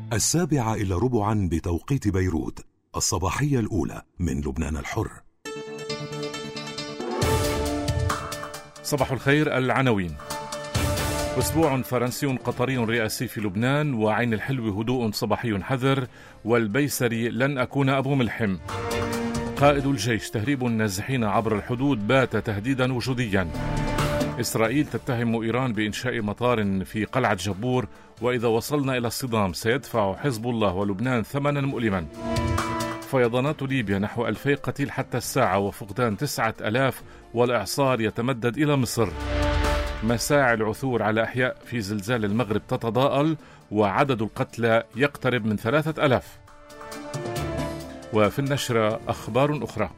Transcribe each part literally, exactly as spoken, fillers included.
السابعة إلا ربعا بتوقيت بيروت، الصباحية الأولى من لبنان الحر. صباح الخير. العناوين: أسبوع فرنسي قطري رئاسي في لبنان، وعين الحلو هدوء صباحي حذر، والبيسري لن أكون أبو ملحم. قائد الجيش: تهريب النازحين عبر الحدود بات تهديدا وجوديا. إسرائيل تتهم إيران بإنشاء مطار في قلعة جبور، وإذا وصلنا إلى الصدام سيدفع حزب الله ولبنان ثمنا مؤلما. فيضانات ليبيا: نحو ألفي قتيل حتى الساعة، وفقدان تسعة ألاف، والإعصار يتمدد إلى مصر. مساعي العثور على أحياء في زلزال المغرب تتضاءل، وعدد القتلى يقترب من ثلاثة ألاف. وفي النشرة أخبار أخرى.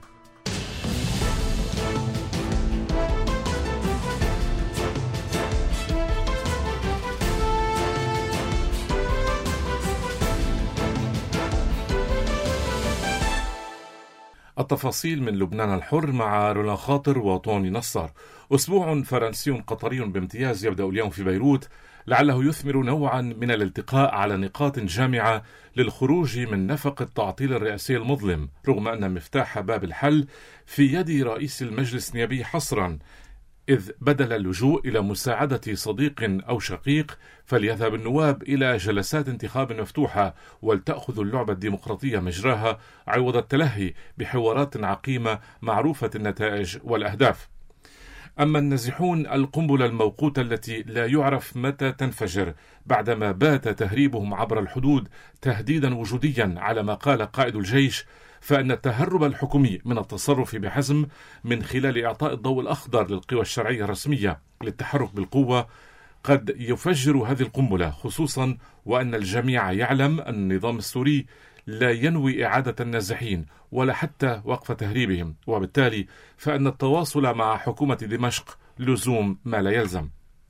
التفاصيل من لبنان الحر مع رولا خاطر وطوني نصار. أسبوع فرنسي قطري بامتياز يبدأ اليوم في بيروت، لعله يثمر نوعا من الالتقاء على نقاط جامعة للخروج من نفق التعطيل الرئاسي المظلم، رغم أن مفتاح باب الحل في يد رئيس المجلس النيابي حصرا، إذ بدل اللجوء إلى مساعدة صديق أو شقيق فليذهب النواب إلى جلسات انتخاب مفتوحة ولتأخذ اللعبة الديمقراطية مجراها، عوض التلهي بحوارات عقيمة معروفة النتائج والأهداف. أما النازحون، القنبلة الموقوتة التي لا يعرف متى تنفجر بعدما بات تهريبهم عبر الحدود تهديدا وجوديا على ما قال قائد الجيش، فإن التهرب الحكومي من التصرف بحزم من خلال إعطاء الضوء الأخضر للقوى الشرعية الرسمية للتحرك بالقوة قد يفجر هذه القنبلة، خصوصا وأن الجميع يعلم أن النظام السوري لا ينوي إعادة النازحين ولا حتى وقف تهريبهم، وبالتالي فإن التواصل مع حكومة دمشق لزوم ما لا يلزم.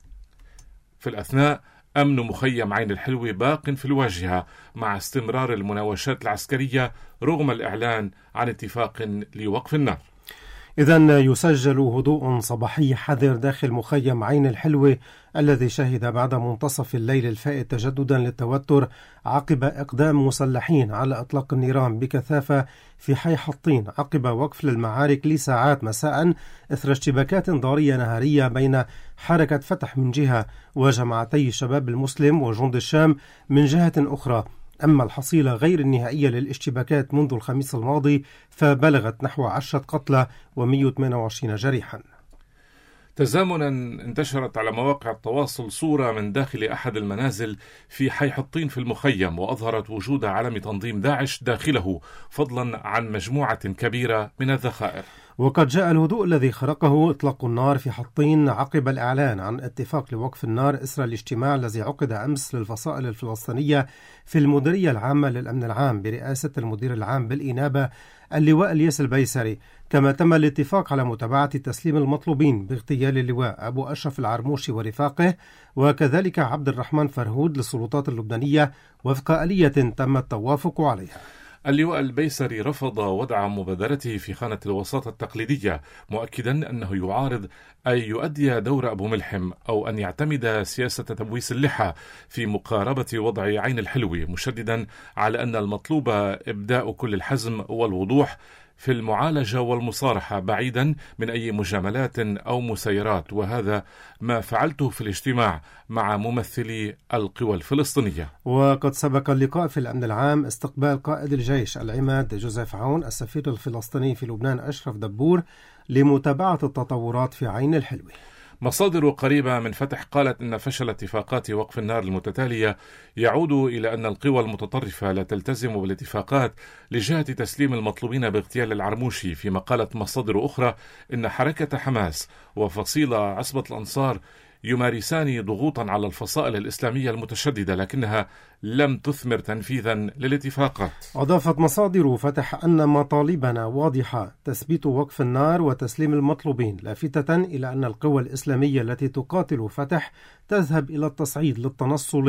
في الأثناء، أمن مخيم عين الحلو باق في الواجهة مع استمرار المناوشات العسكرية رغم الإعلان عن اتفاق لوقف النار. إذن يسجل هدوء صباحي حذر داخل مخيم عين الحلوة الذي شهد بعد منتصف الليل الفائت تجددا للتوتر عقب إقدام مسلحين على إطلاق النيران بكثافة في حي حطين عقب وقف للمعارك لساعات مساء إثر اشتباكات ضارية نهارية بين حركة فتح من جهة وجماعتي الشباب المسلم وجند الشام من جهة أخرى. أما الحصيلة غير النهائية للاشتباكات منذ الخميس الماضي فبلغت نحو عشرة قتلى ومئة وثمانية وعشرين جريحا. تزامنا انتشرت على مواقع التواصل صورة من داخل أحد المنازل في حي حطين في المخيم، وأظهرت وجود علم تنظيم داعش داخله، فضلا عن مجموعة كبيرة من الذخائر. وقد جاء الهدوء الذي خرقه إطلاق النار في حطين عقب الإعلان عن اتفاق لوقف النار إثر الاجتماع الذي عقد أمس للفصائل الفلسطينية في المديرية العامة للأمن العام برئاسة المدير العام بالإنابة اللواء الياس البيسري، كما تم الاتفاق على متابعة تسليم المطلوبين باغتيال اللواء أبو أشرف العرموشي ورفاقه، وكذلك عبد الرحمن فرهود للسلطات اللبنانية وفق آلية تم التوافق عليها. اللواء البيسري رفض وضع مبادرته في خانة الوساطة التقليدية، مؤكدا أنه يعارض أن يؤدي دور أبو ملحم أو أن يعتمد سياسة تبويس اللحى في مقاربة وضع عين الحلوة، مشددا على أن المطلوب إبداء كل الحزم والوضوح في المعالجة والمصارحة بعيدا من أي مجاملات أو مسيرات، وهذا ما فعلته في الاجتماع مع ممثلي القوى الفلسطينية. وقد سبق اللقاء في الأمن العام استقبال قائد الجيش العماد جوزيف عون السفير الفلسطيني في لبنان أشرف دبور لمتابعة التطورات في عين الحلوة. مصادر قريبة من فتح قالت إن فشل اتفاقات وقف النار المتتالية يعود إلى أن القوى المتطرفة لا تلتزم بالاتفاقات لجهة تسليم المطلوبين باغتيال العرموشي، فيما قالت مصادر أخرى إن حركة حماس وفصيلة عصبة الأنصار يمارسان ضغوطا على الفصائل الإسلامية المتشددة، لكنها لم تثمر تنفيذا للاتفاقات. أضافت مصادر فتح أن مطالبنا واضحة: تثبيت وقف النار وتسليم المطلوبين، لافتة إلى أن القوى الإسلامية التي تقاتل فتح تذهب إلى التصعيد للتنصل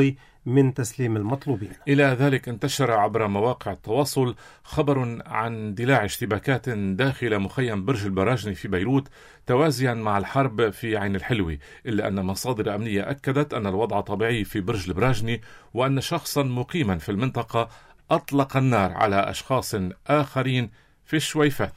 من تسليم المطلوبين. إلى ذلك انتشر عبر مواقع التواصل خبر عن اندلاع اشتباكات داخل مخيم برج البراجني في بيروت توازيا مع الحرب في عين الحلوة، إلا أن مصادر أمنية أكدت أن الوضع طبيعي في برج البراجني، وأن شخصا مقيما في المنطقة أطلق النار على أشخاص آخرين في الشويفات.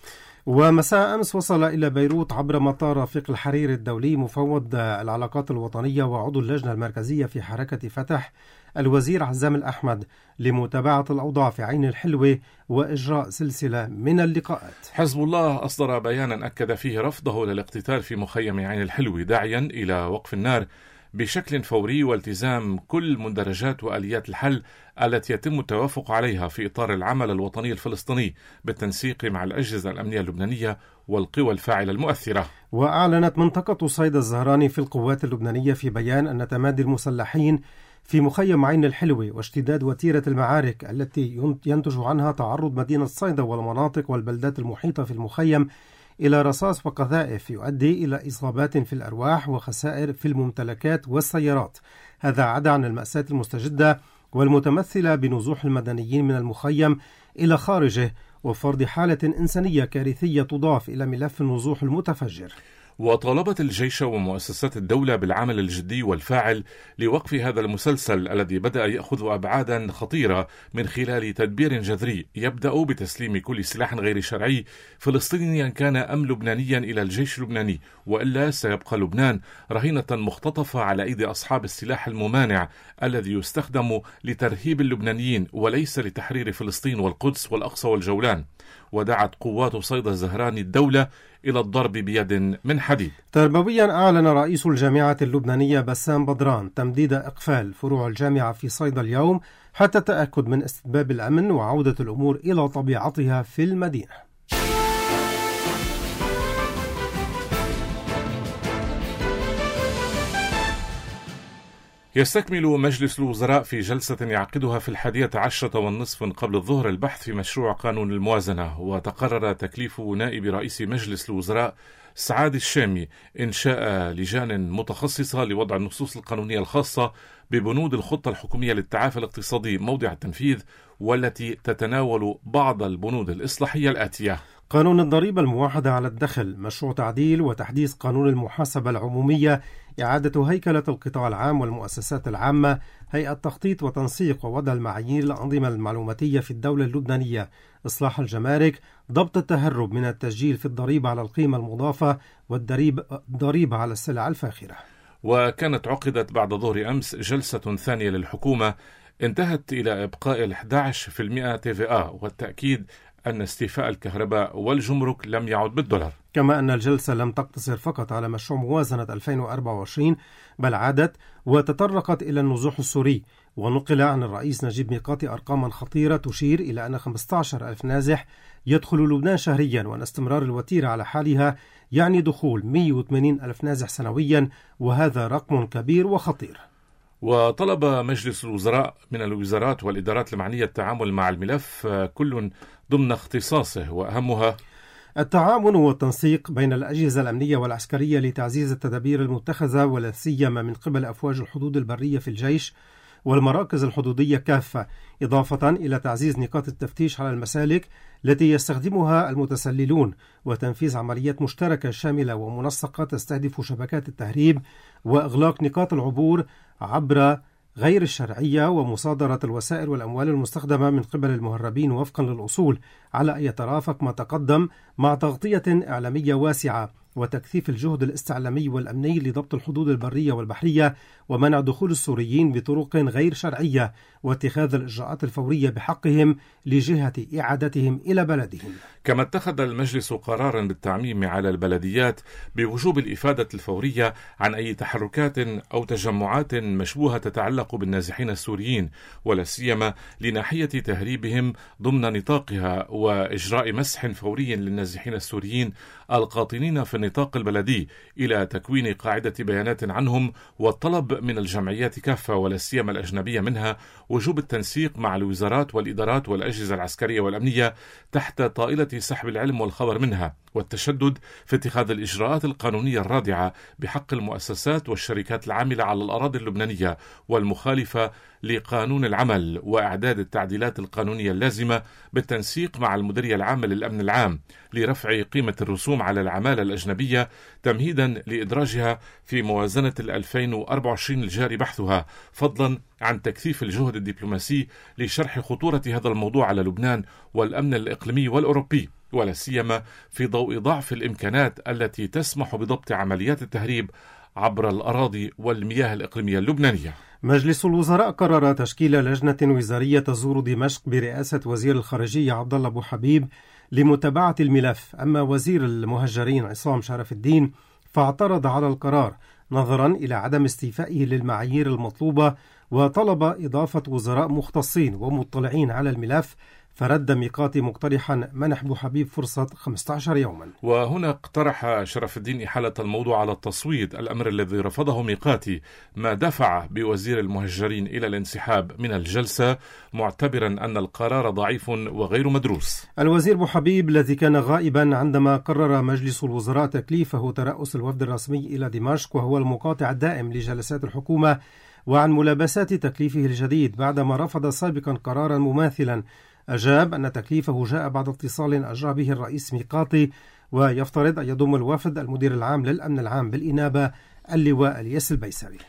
ومساء أمس وصل إلى بيروت عبر مطار رفيق الحريري الدولي مفوض العلاقات الوطنية وعضو اللجنة المركزية في حركة فتح الوزير عزام الأحمد لمتابعة الأوضاع في عين الحلوة وإجراء سلسلة من اللقاءات. حزب الله أصدر بيانا أكد فيه رفضه للاقتتال في مخيم عين الحلوة، داعيا إلى وقف النار بشكل فوري والتزام كل مندرجات وآليات الحل التي يتم التوافق عليها في إطار العمل الوطني الفلسطيني بالتنسيق مع الأجهزة الأمنية اللبنانية والقوى الفاعلة المؤثرة. وأعلنت منطقة صيدا الزهراني في القوات اللبنانية في بيان أن تمادي المسلحين في مخيم عين الحلوة واشتداد وتيرة المعارك التي ينتج عنها تعرض مدينة صيدا والمناطق والبلدات المحيطة في المخيم إلى رصاص وقذائف يؤدي إلى إصابات في الأرواح وخسائر في الممتلكات والسيارات. هذا عدا عن المأساة المستجدة والمتمثلة بنزوح المدنيين من المخيم إلى خارجه وفرض حالة إنسانية كارثية تضاف إلى ملف النزوح المتفجر. وطالبت الجيش ومؤسسات الدولة بالعمل الجدي والفاعل لوقف هذا المسلسل الذي بدأ يأخذ أبعادا خطيرة من خلال تدبير جذري يبدأ بتسليم كل سلاح غير شرعي فلسطينيا كان أم لبنانيا إلى الجيش اللبناني، وإلا سيبقى لبنان رهينة مختطفة على أيدي أصحاب السلاح الممانع الذي يستخدم لترهيب اللبنانيين وليس لتحرير فلسطين والقدس والأقصى والجولان. ودعت قوات صيدا الزهراني الدولة إلى الضرب بيد من حديد. تربويا أعلن رئيس الجامعة اللبنانية بسام بدران تمديد إقفال فروع الجامعة في صيدا اليوم حتى التأكد من استتباب الأمن وعودة الأمور إلى طبيعتها في المدينة. يستكمل مجلس الوزراء في جلسة يعقدها في الحادية عشرة والنصف من قبل الظهر البحث في مشروع قانون الموازنة، وتقرر تكليف نائب رئيس مجلس الوزراء سعاد الشامي إنشاء لجان متخصصة لوضع النصوص القانونية الخاصة ببنود الخطة الحكومية للتعافي الاقتصادي موضع التنفيذ، والتي تتناول بعض البنود الإصلاحية الآتية: قانون الضريبة الموحدة على الدخل، مشروع تعديل وتحديث قانون المحاسبة العمومية، إعادة هيكلة القطاع العام والمؤسسات العامة، هيئة تخطيط وتنسيق ووضع المعايير الأنظمة المعلوماتية في الدولة اللبنانية، إصلاح الجمارك، ضبط التهرب من التسجيل في الضريبة على القيمة المضافة والضريبة على السلع الفاخرة. وكانت عقدت بعد ظهر أمس جلسة ثانية للحكومة انتهت إلى إبقاء أحد عشر بالمئة تي في آ والتأكيد أن استيفاء الكهرباء والجمرك لم يعد بالدولار. كما أن الجلسة لم تقتصر فقط على مشروع موازنة ألفين وأربعة وعشرين بل عادت وتطرقت إلى النزوح السوري، ونقل عن الرئيس نجيب ميقاتي أرقاما خطيرة تشير إلى أن خمسة عشر ألف نازح يدخل لبنان شهريا، وأن استمرار الوتيرة على حالها يعني دخول مئة وثمانين ألف نازح سنويا، وهذا رقم كبير وخطير. وطلب مجلس الوزراء من الوزارات والإدارات المعنية التعامل مع الملف كل ضمن اختصاصه، وأهمها التعاون والتنسيق بين الأجهزة الأمنية والعسكرية لتعزيز التدابير المتخذة ولا سيما من قبل أفواج الحدود البرية في الجيش والمراكز الحدودية كافة، إضافة إلى تعزيز نقاط التفتيش على المسالك التي يستخدمها المتسللون، وتنفيذ عمليات مشتركة شاملة ومنسقة تستهدف شبكات التهريب وإغلاق نقاط العبور عبر غير الشرعية، ومصادرة الوسائل والأموال المستخدمة من قبل المهربين وفقا للأصول، على أن يترافق ما تقدم مع تغطية إعلامية واسعة وتكثيف الجهد الاستعلامي والأمني لضبط الحدود البرية والبحرية ومنع دخول السوريين بطرق غير شرعية، واتخاذ الإجراءات الفورية بحقهم لجهة إعادتهم إلى بلدهم. كما اتخذ المجلس قرارا بالتعميم على البلديات بوجوب الإفادة الفورية عن أي تحركات أو تجمعات مشبوهة تتعلق بالنازحين السوريين، ولا سيما لناحية تهريبهم ضمن نطاقها، وإجراء مسح فوري للنازحين السوريين القاطنين في النطاق البلدي إلى تكوين قاعدة بيانات عنهم، والطلب من الجمعيات كافة ولا سيما الأجنبية منها وجوب التنسيق مع الوزارات والإدارات والأجهزة العسكرية والأمنية تحت طائلة سحب العلم والخبر منها، والتشدد في اتخاذ الإجراءات القانونية الرادعة بحق المؤسسات والشركات العاملة على الأراضي اللبنانية والمخالفة لقانون العمل، وإعداد التعديلات القانونية اللازمة بالتنسيق مع المديرية العامة للأمن العام لرفع قيمة الرسوم على العمالة الأجنبية تمهيدا لإدراجها في موازنة ألفين وأربعة وعشرين الجاري بحثها، فضلا عن تكثيف الجهد الدبلوماسي لشرح خطورة هذا الموضوع على لبنان والأمن الإقليمي والأوروبي، ولا سيما في ضوء ضعف الإمكانات التي تسمح بضبط عمليات التهريب عبر الأراضي والمياه الإقليمية اللبنانية. مجلس الوزراء قرر تشكيل لجنة وزارية تزور دمشق برئاسة وزير الخارجية عبد الله أبو حبيب لمتابعة الملف. أما وزير المهجرين عصام شرف الدين فاعترض على القرار نظرا إلى عدم استيفائه للمعايير المطلوبة، وطلب إضافة وزراء مختصين ومطلعين على الملف، فرد ميقاتي مقترحا منح أبو حبيب فرصة خمسة عشر يوما. وهنا اقترح شرف الدين إحالة الموضوع على التصويت، الأمر الذي رفضه ميقاتي، ما دفع بوزير المهجرين إلى الانسحاب من الجلسة، معتبرا أن القرار ضعيف وغير مدروس. الوزير أبو حبيب الذي كان غائبا عندما قرر مجلس الوزراء تكليفه ترأس الوفد الرسمي إلى دمشق، وهو المقاطع الدائم لجلسات الحكومة، وعن ملابسات تكليفه الجديد بعدما رفض سابقا قرارا مماثلا، أجاب أن تكليفه جاء بعد اتصال أجرى به الرئيس ميقاتي، ويفترض أن يضم الوفد المدير العام للأمن العام بالإنابة اللواء الياس البيسري.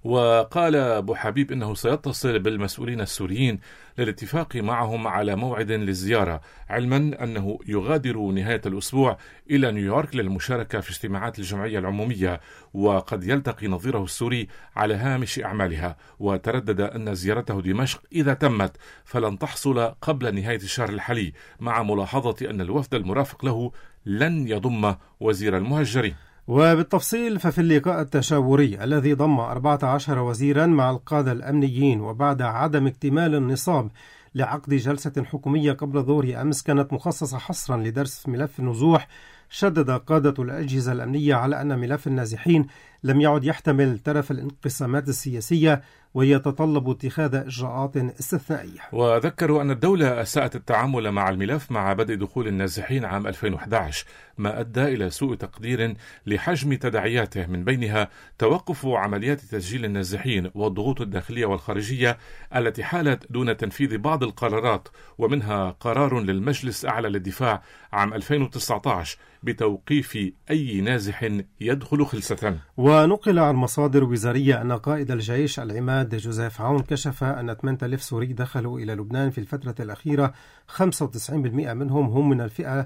وقال أبو حبيب إنه سيتصل بالمسؤولين السوريين للاتفاق معهم على موعد للزيارة، علما أنه يغادر نهاية الأسبوع إلى نيويورك للمشاركة في اجتماعات الجمعية العمومية، وقد يلتقي نظيره السوري على هامش أعمالها. وتردد أن زيارته دمشق إذا تمت فلن تحصل قبل نهاية الشهر الحالي، مع ملاحظة أن الوفد المرافق له لن يضم وزير المهجرين. وبالتفصيل ففي اللقاء التشاوري الذي ضم أربعة عشر وزيرا مع القادة الأمنيين، وبعد عدم اكتمال النصاب لعقد جلسة حكومية قبل ظهر أمس كانت مخصصة حصرا لدرس ملف النزوح، شدد قادة الأجهزة الأمنية على أن ملف النازحين لم يعد يحتمل ترف الانقسامات السياسية، ويتطلب اتخاذ إجراءات استثنائية. وذكروا أن الدولة أساءت التعامل مع الملف مع بدء دخول النازحين عام ألفين وأحد عشر، ما أدى إلى سوء تقدير لحجم تداعياته، من بينها توقف عمليات تسجيل النازحين والضغوط الداخلية والخارجية التي حالت دون تنفيذ بعض القرارات، ومنها قرار للمجلس الأعلى للدفاع عام ألفين وتسعة عشر بتوقيف أي نازح يدخل خلسة. ونقل عن مصادر وزارية أن قائد الجيش العماد جوزيف عون كشف أن ثمانية آلاف سوري دخلوا إلى لبنان في الفترة الأخيرة، خمسة وتسعين بالمئة منهم هم من الفئة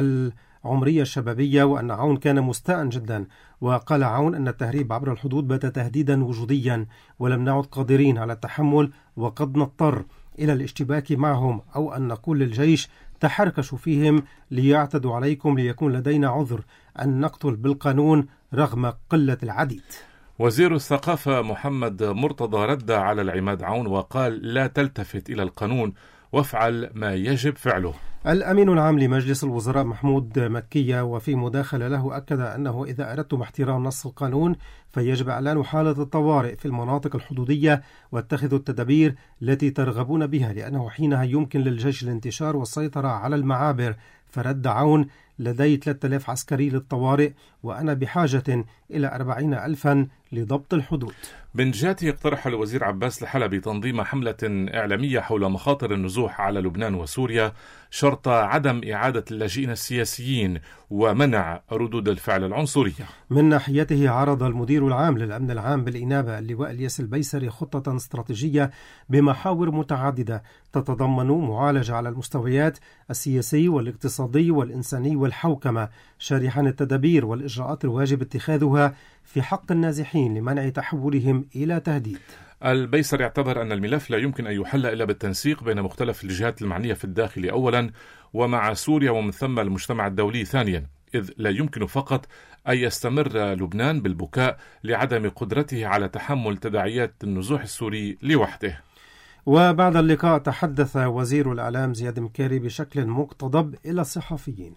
العمرية الشبابية، وأن عون كان مستاء جدا. وقال عون أن التهريب عبر الحدود بات تهديدا وجوديا، ولم نعد قادرين على التحمل، وقد نضطر إلى الاشتباك معهم، أو أن نقول للجيش تحركشوا فيهم ليعتدوا عليكم ليكون لدينا عذر أن نقتل بالقانون رغم قلة العديد. وزير الثقافة محمد مرتضى رد على العماد عون وقال: لا تلتفت إلى القانون وافعل ما يجب فعله. الأمين العام لمجلس الوزراء محمود مكية وفي مداخلة له أكد أنه إذا أردتم احترام نص القانون فيجب إعلان حالة الطوارئ في المناطق الحدودية واتخذوا التدابير التي ترغبون بها، لأنه حينها يمكن للجيش الانتشار والسيطرة على المعابر. فرد عون: لدي ثلاثة آلاف عسكري للطوارئ، وأنا بحاجة إلى أربعين ألفا لضبط الحدود. من جهته اقترح الوزير عباس الحلبي تنظيم حملة إعلامية حول مخاطر النزوح على لبنان وسوريا، شرط عدم إعادة اللاجئين السياسيين ومنع ردود الفعل العنصرية. من ناحيته عرض المدير العام للأمن العام بالإنابة اللواء الياس البيسري خطة استراتيجية بمحاور متعددة تتضمن معالجة على المستويات السياسي والاقتصادي والإنساني والحوكمة، شارحا التدابير والإجراءات الواجب اتخاذها في حق النازحين لمنع تحولهم إلى تهديد. البيسري اعتبر أن الملف لا يمكن أن يحل إلا بالتنسيق بين مختلف الجهات المعنية في الداخل أولا، ومع سوريا ومن ثم المجتمع الدولي ثانيا، إذ لا يمكن فقط أن يستمر لبنان بالبكاء لعدم قدرته على تحمل تداعيات النزوح السوري لوحده. وبعد اللقاء تحدث وزير الإعلام زياد مكاري بشكل مقتضب إلى الصحفيين.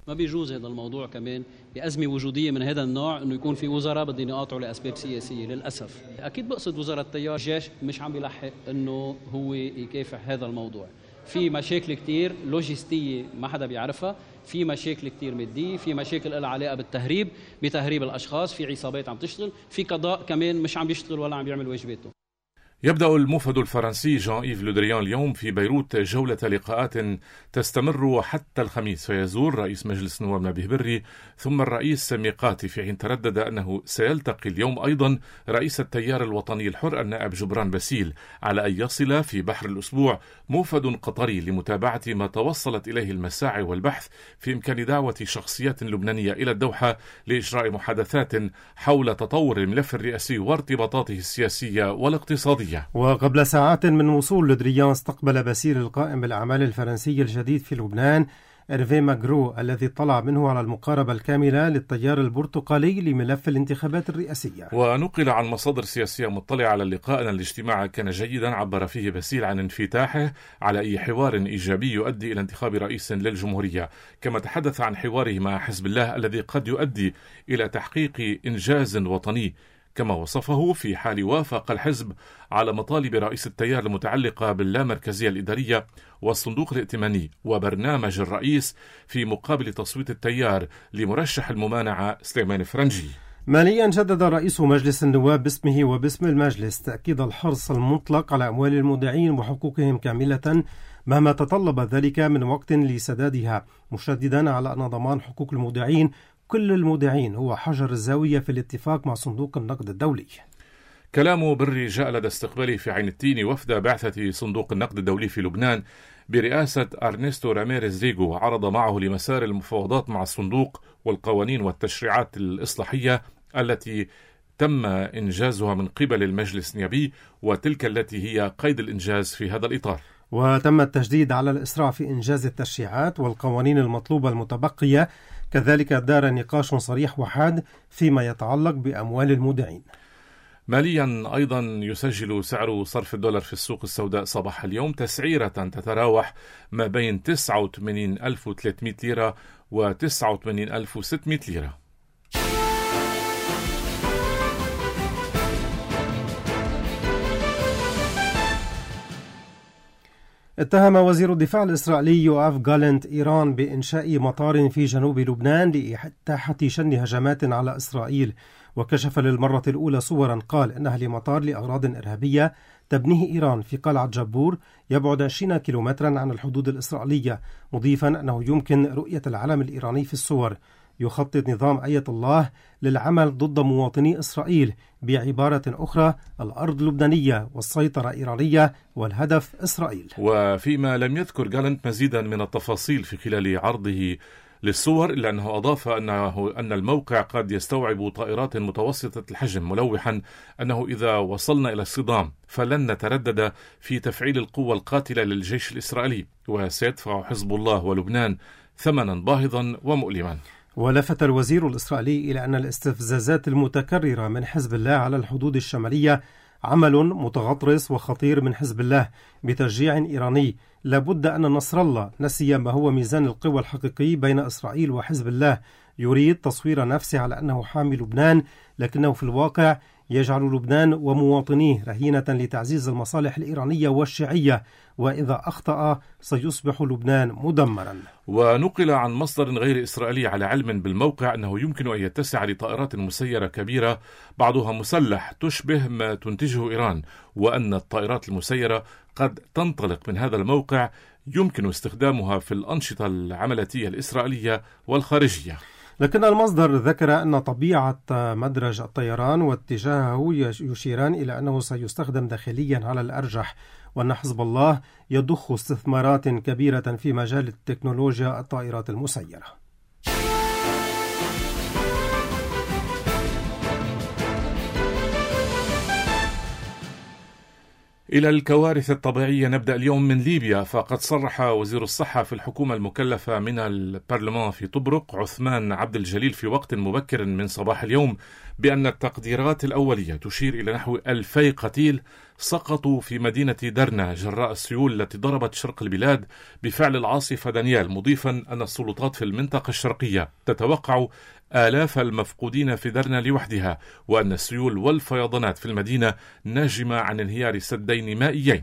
ما بيجوز هذا الموضوع كمان بأزمة وجودية من هذا النوع إنه يكون في وزراء بدهم يقاطعوا لأسباب سياسية. للأسف أكيد بقصد وزارة التيار، الجيش مش عم بيلحق إنه هو يكافح هذا الموضوع. في مشاكل كتير لوجستية ما حدا بيعرفها، في مشاكل كتير مادية، في مشاكل لها علاقة بالتهريب بتهريب الأشخاص، في عصابات عم تشتغل، في قضاء كمان مش عم بيشتغل ولا عم بيعمل واجباته. يبدأ الموفد الفرنسي جان إيف لو دريان اليوم في بيروت جولة لقاءات تستمر حتى الخميس، فيزور رئيس مجلس النواب نبيه بري ثم الرئيس ميقاتي، في حين تردد أنه سيلتقي اليوم أيضا رئيس التيار الوطني الحر النائب جبران باسيل، على أن يصل في بحر الأسبوع موفد قطري لمتابعة ما توصلت إليه المساعي والبحث في إمكان دعوة شخصيات لبنانية إلى الدوحة لإجراء محادثات حول تطور الملف الرئاسي وارتباطاته السياسية والاقتصادية. وقبل ساعات من وصول لودريان استقبل باسيل القائم بالأعمال الفرنسي الجديد في لبنان إرفي ماغرو، الذي طلع منه على المقاربة الكاملة للتيار البرتقالي لملف الانتخابات الرئاسية. ونقل عن مصادر سياسية مطلعة على اللقاء أن الاجتماع كان جيدا، عبر فيه باسيل عن انفتاحه على أي حوار إيجابي يؤدي إلى انتخاب رئيس للجمهورية، كما تحدث عن حواره مع حزب الله الذي قد يؤدي إلى تحقيق إنجاز وطني، كما وصفه في حال وافق الحزب على مطالب رئيس التيار المتعلقة باللامركزية الإدارية والصندوق الائتماني وبرنامج الرئيس في مقابل تصويت التيار لمرشح الممانعة سليمان فرنجي. ماليا جدد رئيس مجلس النواب باسمه وباسم المجلس تأكيد الحرص المطلق على أموال المودعين وحقوقهم كاملة مهما تطلب ذلك من وقت لسدادها، مشددا على أن ضمان حقوق المودعين كل المودعين هو حجر الزاوية في الاتفاق مع صندوق النقد الدولي. كلام بري جاء لدى استقباله في عين التين وفد بعثة صندوق النقد الدولي في لبنان برئاسة أرنستو راميريز ريغو، عرض معه لمسار المفاوضات مع الصندوق والقوانين والتشريعات الإصلاحية التي تم إنجازها من قبل المجلس النيابي وتلك التي هي قيد الإنجاز في هذا الإطار. وتم التشديد على الإسراع في إنجاز التشريعات والقوانين المطلوبة المتبقية، كذلك دار نقاش صريح وحاد فيما يتعلق بأموال المودعين. ماليا أيضا يسجل سعر صرف الدولار في السوق السوداء صباح اليوم تسعيرة تتراوح ما بين تسعة وثمانين ألف وثلاثمائة ليرة و تسعة وثمانين ألف وستمائة ليرة. اتهم وزير الدفاع الإسرائيلي يوآف جالنت إيران بإنشاء مطار في جنوب لبنان لإتاحة شن هجمات على إسرائيل، وكشف للمرة الأولى صورا قال إنها لمطار لأغراض إرهابية تبنيه إيران في قلعة جبور يبعد عشرين كيلومترا عن الحدود الإسرائيلية، مضيفا أنه يمكن رؤية العلم الإيراني في الصور. يخطط نظام آية الله للعمل ضد مواطني إسرائيل، بعبارة أخرى الأرض لبنانية والسيطرة إيرانية والهدف إسرائيل. وفيما لم يذكر جالنت مزيدا من التفاصيل في خلال عرضه للصور، إلا أنه أضاف أنه أن الموقع قد يستوعب طائرات متوسطة الحجم، ملوحا أنه إذا وصلنا إلى الصدام فلن نتردد في تفعيل القوة القاتلة للجيش الإسرائيلي، وسيدفع حزب الله ولبنان ثمنا باهظا ومؤلما. ولفت الوزير الإسرائيلي إلى أن الاستفزازات المتكررة من حزب الله على الحدود الشمالية عمل متغطرس وخطير من حزب الله بتشجيع إيراني. لابد أن نصر الله نسي ما هو ميزان القوى الحقيقي بين إسرائيل وحزب الله، يريد تصوير نفسه على أنه حامي لبنان، لكنه في الواقع يجعل لبنان ومواطنيه رهينة لتعزيز المصالح الإيرانية والشيعية، وإذا أخطأ سيصبح لبنان مدمرا. ونقل عن مصدر غير إسرائيلي على علم بالموقع أنه يمكن أن يتسع لطائرات مسيرة كبيرة بعضها مسلح تشبه ما تنتجه إيران، وأن الطائرات المسيرة قد تنطلق من هذا الموقع يمكن استخدامها في الأنشطة العملياتية الإسرائيلية والخارجية. لكن المصدر ذكر أن طبيعة مدرج الطيران واتجاهه يشيران إلى أنه سيستخدم داخليا على الأرجح، وأن حزب الله يضخ استثمارات كبيرة في مجال التكنولوجيا الطائرات المسيرة. إلى الكوارث الطبيعية نبدأ اليوم من ليبيا، فقد صرح وزير الصحة في الحكومة المكلفة من البرلمان في طبرق عثمان عبد الجليل في وقت مبكر من صباح اليوم بأن التقديرات الأولية تشير إلى نحو ألفي قتيل سقطوا في مدينة درنا جراء السيول التي ضربت شرق البلاد بفعل العاصفة دانيال، مضيفا أن السلطات في المنطقة الشرقية تتوقع آلاف المفقودين في درنا لوحدها، وأن السيول والفيضانات في المدينة ناجمة عن انهيار سدين مائيين.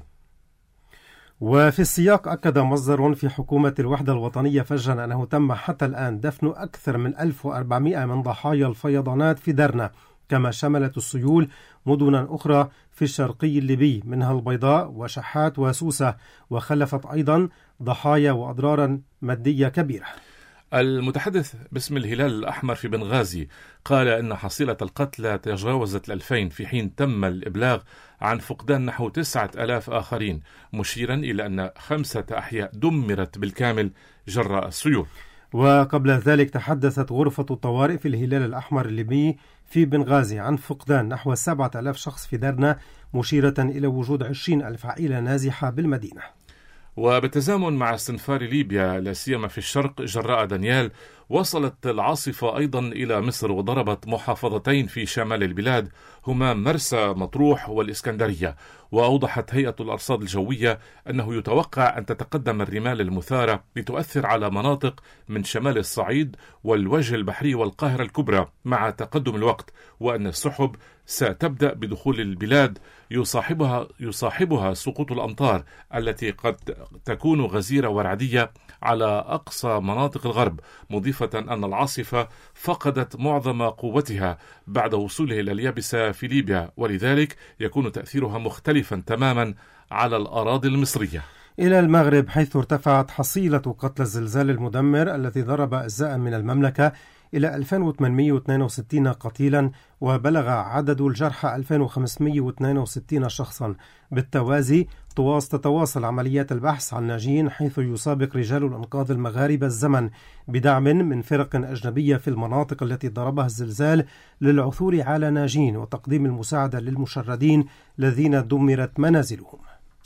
وفي السياق أكد مصدر في حكومة الوحدة الوطنية فجرا أنه تم حتى الآن دفن أكثر من ألف وأربعمائة من ضحايا الفيضانات في درنا، كما شملت السيول مدنا أخرى في الشرقي الليبي منها البيضاء وشحات وسوسة، وخلفت أيضا ضحايا وأضرارا مادية كبيرة. المتحدث باسم الهلال الأحمر في بنغازي قال إن حصيلة القتلى تجاوزت الألفين، في حين تم الإبلاغ عن فقدان نحو تسعة آلاف آخرين، مشيرا إلى أن خمسة أحياء دمرت بالكامل جراء السيول. وقبل ذلك تحدثت غرفة الطوارئ في الهلال الأحمر الليبي في بنغازي عن فقدان نحو سبعة آلاف شخص في درنا، مشيرة إلى وجود عشرين ألف عائلة نازحة بالمدينة. وبالتزامن مع استنفار ليبيا لا سيما في الشرق جراء دانيال، وصلت العاصفة أيضا إلى مصر وضربت محافظتين في شمال البلاد هما مرسى مطروح والإسكندرية. وأوضحت هيئة الأرصاد الجوية أنه يتوقع أن تتقدم الرمال المثارة لتؤثر على مناطق من شمال الصعيد والوجه البحري والقاهرة الكبرى مع تقدم الوقت، وأن السحب ستبدأ بدخول البلاد يصاحبها يصاحبها سقوط الأمطار التي قد تكون غزيرة ورعدية على أقصى مناطق الغرب، مضيفة أن العاصفة فقدت معظم قوتها بعد وصولها إلى اليابسة في ليبيا، ولذلك يكون تأثيرها مختلفا تماما على الأراضي المصرية. إلى المغرب، حيث ارتفعت حصيلة قتلى الزلزال المدمر الذي ضرب أجزاء من المملكة إلى ألفين وثمانمائة واثنين وستين قتيلا، وبلغ عدد الجرحى ألفين وخمسمائة واثنين وستين شخصا. بالتوازي تتواصل عمليات البحث عن ناجين، حيث يسابق رجال الإنقاذ المغاربة الزمن بدعم من فرق أجنبية في المناطق التي ضربها الزلزال للعثور على ناجين وتقديم المساعدة للمشردين الذين دمرت منازلهم.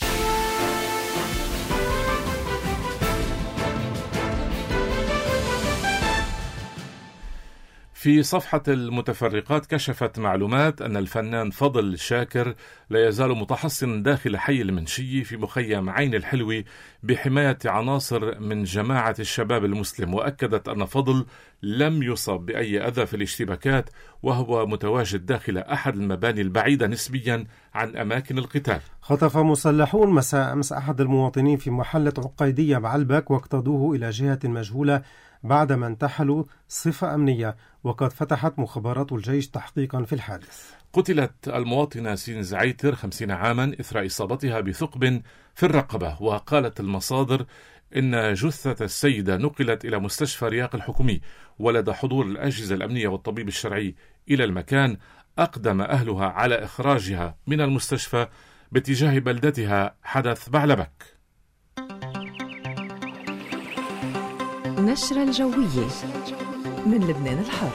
في صفحة المتفرقات كشفت معلومات أن الفنان فضل شاكر لا يزال متحصنا داخل حي المنشية في مخيم عين الحلوي بحماية عناصر من جماعة الشباب المسلم، وأكدت أن فضل لم يصب بأي أذى في الاشتباكات، وهو متواجد داخل أحد المباني البعيدة نسبيا عن أماكن القتال. خطف مسلحون مساء أمس أحد المواطنين في محلة عقيدية بعلبك واقتادوه إلى جهة مجهولة بعدما انتحلوا صفة أمنية، وقد فتحت مخابرات الجيش تحقيقا في الحادث. قتلت المواطنة سين زعيتر خمسين عاما إثر إصابتها بثقب في الرقبة، وقالت المصادر إن جثة السيدة نقلت إلى مستشفى رياق الحكومي، ولدى حضور الأجهزة الأمنية والطبيب الشرعي إلى المكان. أقدم أهلها على إخراجها من المستشفى باتجاه بلدتها حدث بعلبك. نشرة الجوية من لبنان الحر.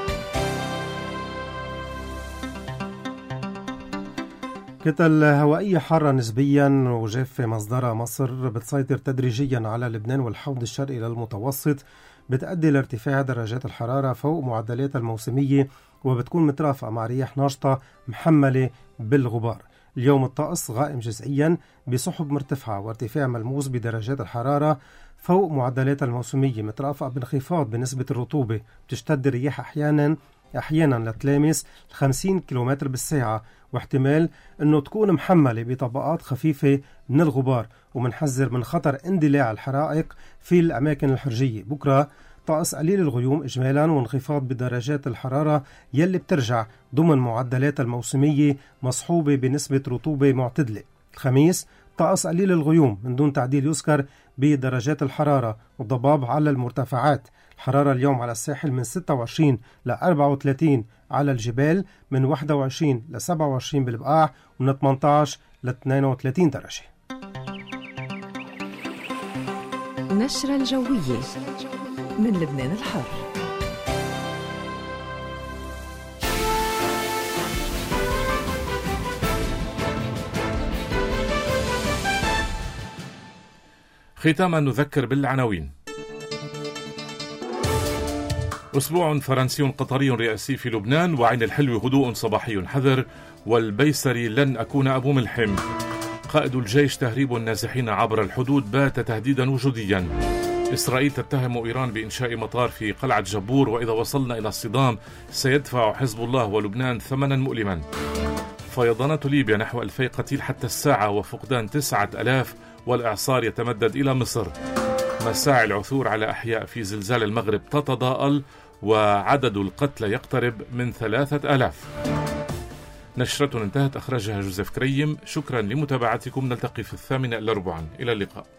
كتل هوائية حارة نسبيا وجافة مصدرها مصر بتسيطر تدريجيا على لبنان والحوض الشرقي للمتوسط، بتؤدي لارتفاع درجات الحرارة فوق معدلات الموسمية، وبتكون مترافقة مع رياح ناشطة محملة بالغبار. اليوم الطقس غائم جزئيا بسحب مرتفعة وارتفاع ملموس بدرجات الحرارة فوق معدلات الموسمية، مترافقة بانخفاض بنسبة الرطوبة. بتشتد الرياح أحيانا أحيانا لتلامس خمسين كيلومتر بالساعة، واحتمال أنه تكون محملة بطبقات خفيفة من الغبار، ومنحذر من خطر اندلاع الحرائق في الأماكن الحرجية. بكرة طقس قليل الغيوم إجمالا وانخفاض بدرجات الحرارة يلي بترجع ضمن معدلات الموسمية مصحوبة بنسبة رطوبة معتدلة. الخميس طقس قليل الغيوم من دون تعديل يذكر بدرجات الحرارة والضباب على المرتفعات. الحرارة اليوم على الساحل من ستة وعشرين ل أربعة وثلاثين، على الجبال من واحد وعشرين ل سبعة وعشرين بالبقاع، ومن ثمانية عشر ل اثنين وثلاثين درجة. نشرة الجوية من لبنان الحر. ختاما نذكر بالعناوين. أسبوع فرنسي قطري رئاسي في لبنان، وعين الحلو هدوء صباحي حذر، والبيسري لن أكون أبو ملحم. قائد الجيش تهريب النازحين عبر الحدود بات تهديدا وجوديا. إسرائيل تتهم إيران بإنشاء مطار في قلعة جبور، وإذا وصلنا إلى الصدام سيدفع حزب الله ولبنان ثمنا مؤلما. فيضانات ليبيا نحو ألفي قتيل حتى الساعة، وفقدان تسعة ألاف، والإعصار يتمدد إلى مصر. مساعي العثور على أحياء في زلزال المغرب تتضاءل، وعدد القتلى يقترب من ثلاثة ألاف. نشرة انتهت، أخرجها جوزيف كريم. شكرا لمتابعتكم، نلتقي في الثامنة إلا ربعا. إلى اللقاء.